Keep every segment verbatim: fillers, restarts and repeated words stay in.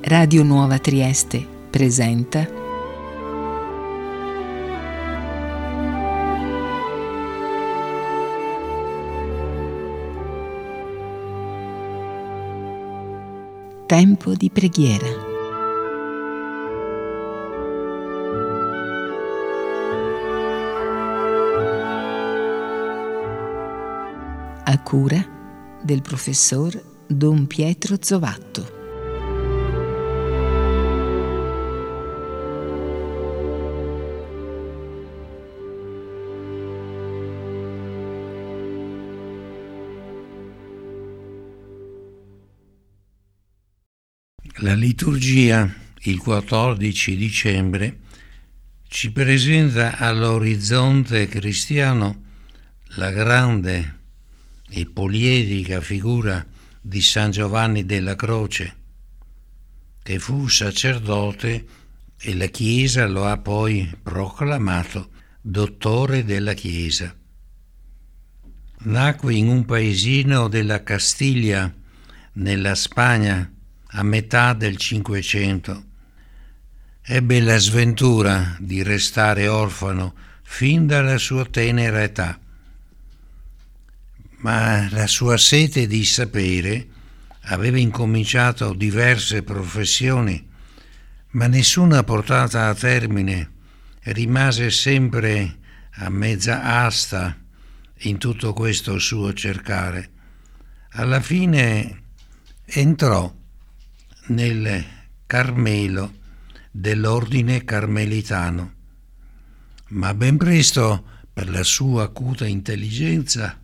Radio Nuova Trieste presenta Tempo di preghiera. A cura del professor Don Pietro Zovatto. La liturgia, il quattordici dicembre, ci presenta all'orizzonte cristiano la grande e poliedrica figura di San Giovanni della Croce, che fu sacerdote e la Chiesa lo ha poi proclamato dottore della Chiesa. Nacque in un paesino della Castiglia, nella Spagna, a metà del Cinquecento. Ebbe la sventura di restare orfano fin dalla sua tenera età, ma la sua sete di sapere aveva incominciato diverse professioni, ma nessuna portata a termine. Rimase sempre a mezza asta in tutto questo suo cercare. Alla fine entrò nel Carmelo dell'ordine carmelitano, ma ben presto, per la sua acuta intelligenza,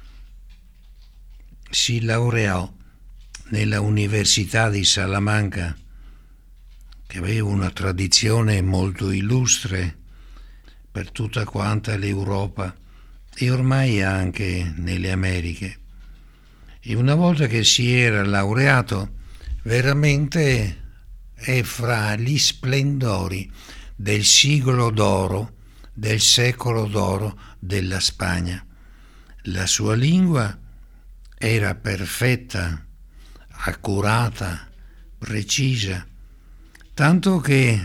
si laureò nella Università di Salamanca, che aveva una tradizione molto illustre per tutta quanta l'Europa e ormai anche nelle Americhe. E una volta che si era laureato, veramente è fra gli splendori del siglo d'oro, del secolo d'oro della Spagna. La sua lingua era perfetta, accurata, precisa, tanto che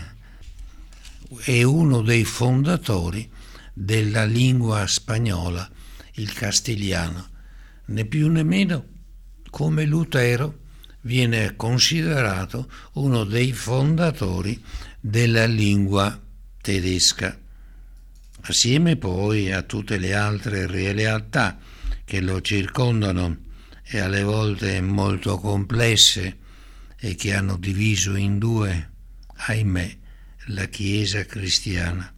è uno dei fondatori della lingua spagnola, il castigliano. Né più né meno, come Lutero, viene considerato uno dei fondatori della lingua tedesca, assieme poi a tutte le altre realtà che lo circondano e alle volte molto complesse e che hanno diviso in due, ahimè, la Chiesa cristiana.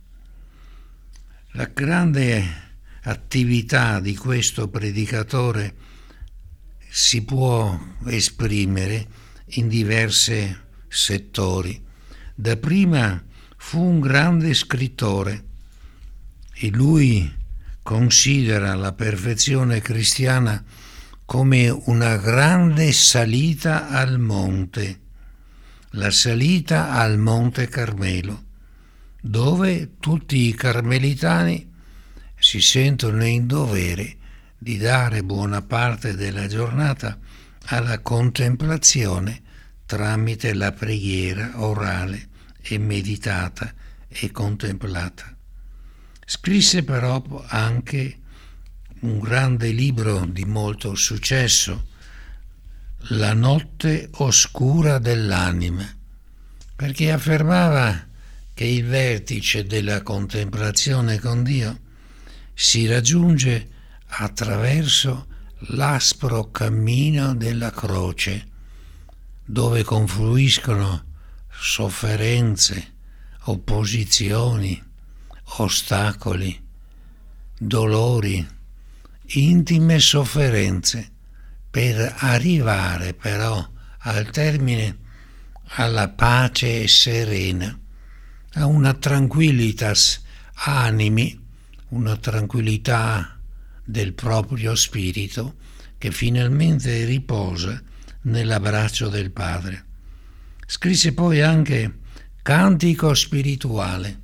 La grande attività di questo predicatore si può esprimere in diversi settori. Dapprima fu un grande scrittore e lui considera la perfezione cristiana come una grande salita al monte, la salita al Monte Carmelo, dove tutti i carmelitani si sentono in dovere di dare buona parte della giornata alla contemplazione tramite la preghiera orale e meditata e contemplata. Scrisse però anche un grande libro di molto successo, La notte oscura dell'anima, perché affermava che il vertice della contemplazione con Dio si raggiunge attraverso l'aspro cammino della croce, dove confluiscono sofferenze, opposizioni, ostacoli, dolori, intime sofferenze, per arrivare però al termine alla pace serena, a una tranquillitas animi, una tranquillità del proprio spirito che finalmente riposa nell'abbraccio del Padre. Scrisse poi anche Cantico spirituale.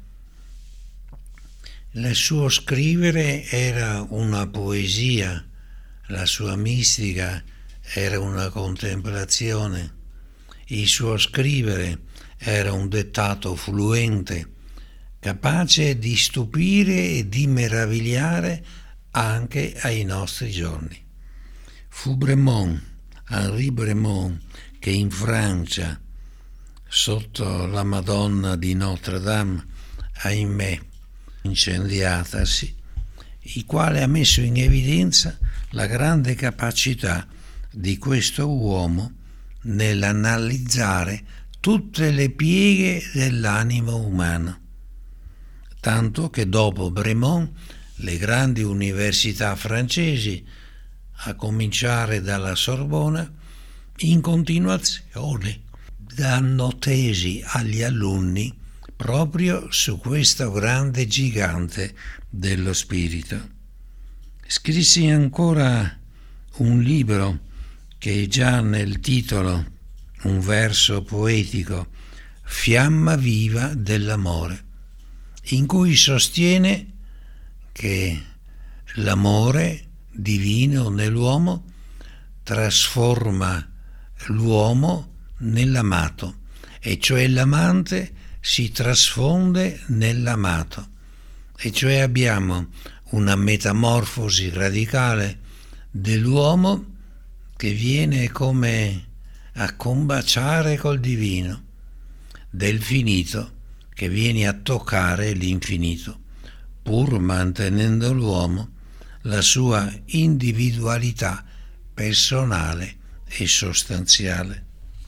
Il suo scrivere era una poesia, la sua mistica era una contemplazione il suo scrivere era un dettato fluente, capace di stupire e di meravigliare anche ai nostri giorni. Fu Bremont, Henri Bremont, che in Francia, sotto la Madonna di Notre Dame, ahimè, incendiatasi, il quale ha messo in evidenza la grande capacità di questo uomo nell'analizzare tutte le pieghe dell'animo umano, tanto che dopo Bremont le grandi università francesi, a cominciare dalla Sorbona, in continuazione danno tesi agli alunni proprio su questo grande gigante dello spirito. Scrissi ancora un libro che già nel titolo, un verso poetico, Fiamma viva dell'amore, in cui sostiene che l'amore divino nell'uomo trasforma l'uomo nell'amato, e cioè l'amante si trasfonde nell'amato, e cioè abbiamo una metamorfosi radicale dell'uomo che viene come a combaciare col divino, del finito che viene a toccare l'infinito, pur mantenendo l'uomo la sua individualità personale e sostanziale.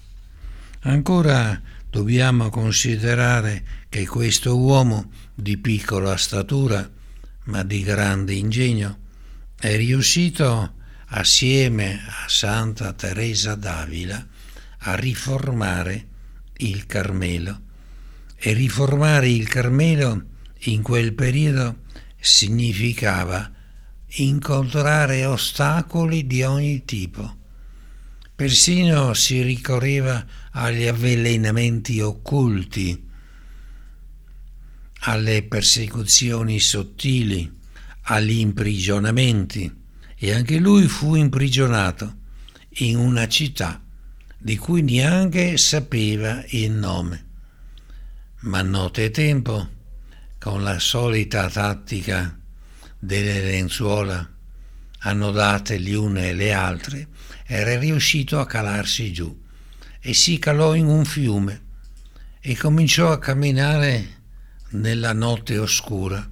Ancora dobbiamo considerare che questo uomo di piccola statura, ma di grande ingegno, è riuscito assieme a Santa Teresa d'Avila a riformare il Carmelo. E riformare il Carmelo in quel periodo significava incontrare ostacoli di ogni tipo. Persino si ricorreva agli avvelenamenti occulti, alle persecuzioni sottili, agli imprigionamenti, e anche lui fu imprigionato in una città di cui neanche sapeva il nome. Ma nottetempo, con la solita tattica delle lenzuola annodate le une e le altre, era riuscito a calarsi giù e si calò in un fiume e cominciò a camminare nella notte oscura,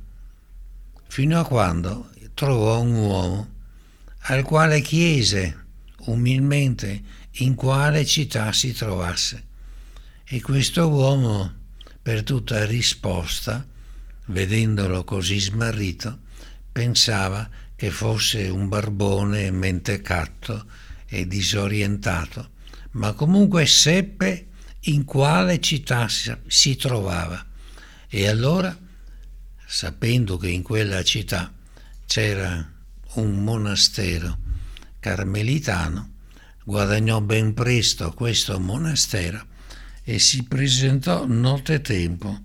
fino a quando trovò un uomo al quale chiese umilmente in quale città si trovasse, e questo uomo, per tutta risposta, vedendolo così smarrito, pensava che fosse un barbone mentecatto e disorientato, ma comunque seppe in quale città si trovava. E allora, sapendo che in quella città c'era un monastero carmelitano, guadagnò ben presto questo monastero e si presentò nottetempo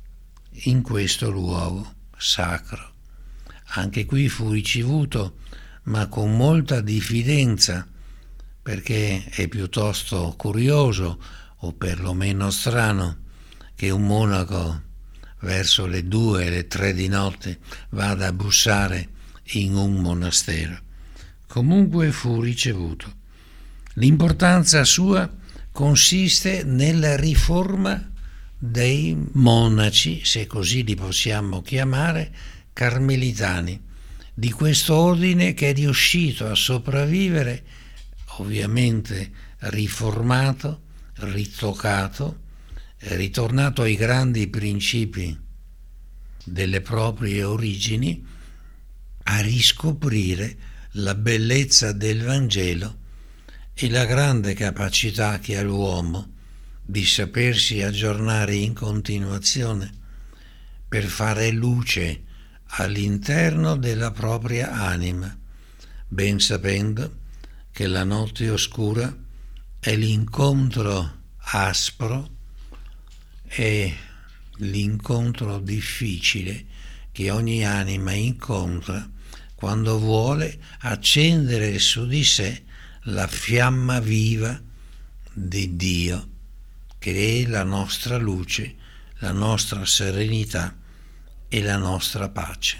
in questo luogo sacro. Anche qui fu ricevuto, ma con molta diffidenza, perché è piuttosto curioso, o perlomeno strano, che un monaco verso le due e le tre di notte vada a bussare in un monastero. Comunque fu ricevuto. L'importanza sua consiste nella riforma dei monaci, se così li possiamo chiamare, carmelitani, di questo ordine che è riuscito a sopravvivere, ovviamente riformato, ritoccato, ritornato ai grandi principi delle proprie origini, a riscoprire la bellezza del Vangelo e la grande capacità che ha l'uomo di sapersi aggiornare in continuazione per fare luce all'interno della propria anima, ben sapendo che la notte oscura è l'incontro aspro e l'incontro difficile che ogni anima incontra quando vuole accendere su di sé la fiamma viva di Dio, che è la nostra luce, la nostra serenità e la nostra pace.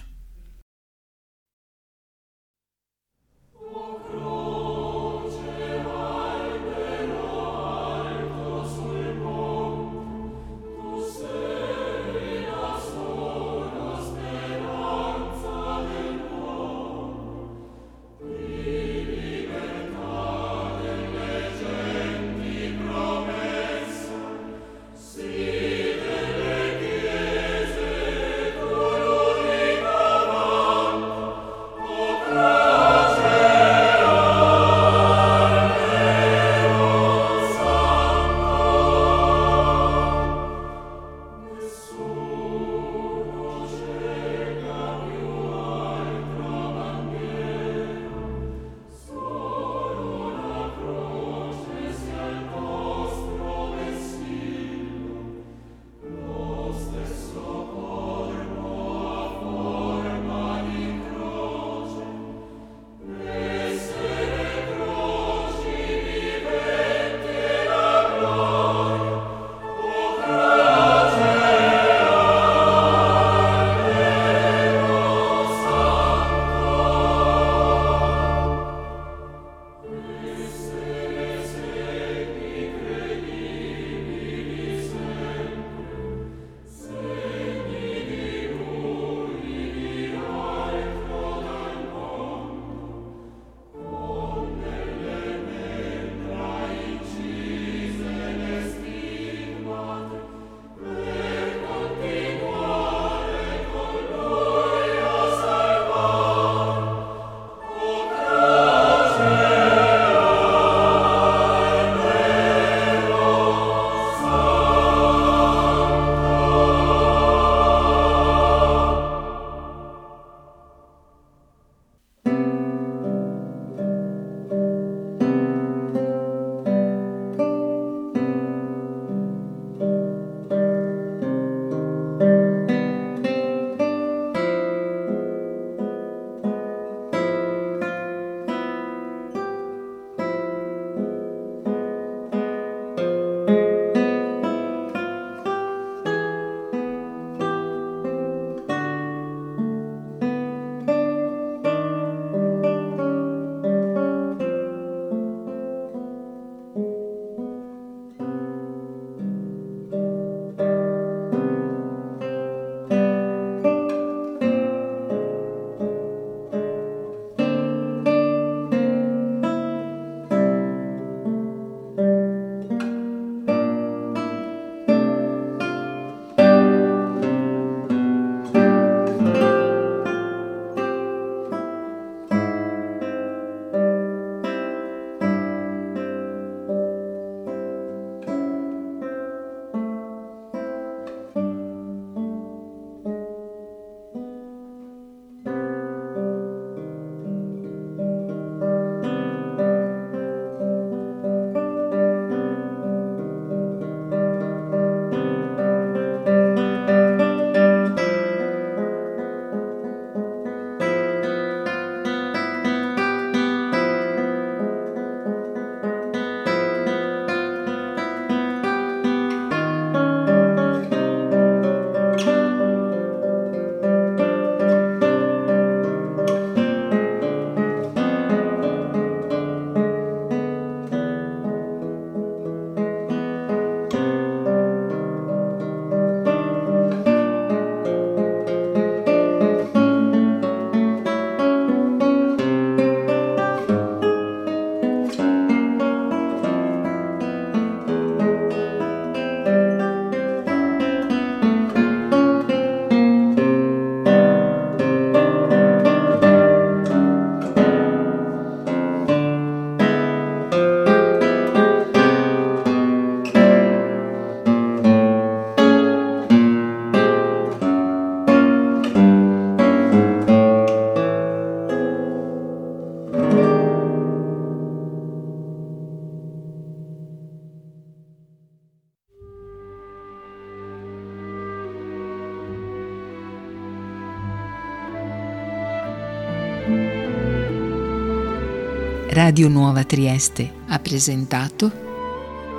Radio Nuova Trieste ha presentato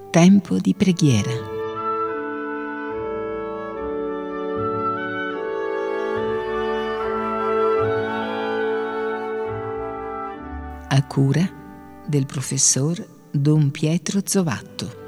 Tempo di preghiera. A cura del professor Don Pietro Zovatto.